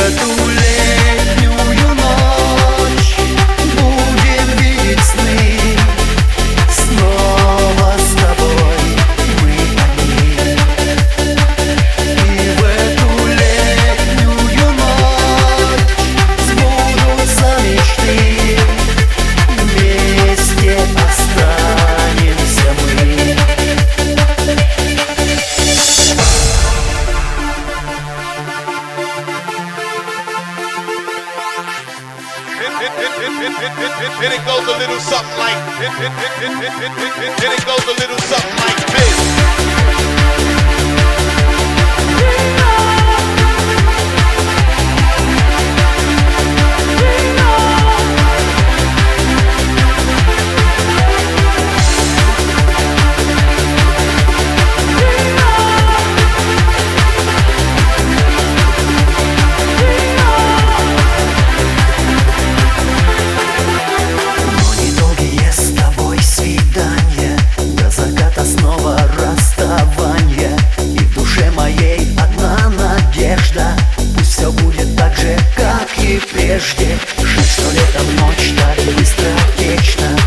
эту летнюю ночь будем видеть сны. Снова с тобой мы одни. И в эту летнюю ночь сбудутся мечты. Вместе останемся мы. Then it goes a little something like. Then it goes a little something like this. Пусть все будет так же, как и прежде. Жаль, что летом ночь так быстротечна.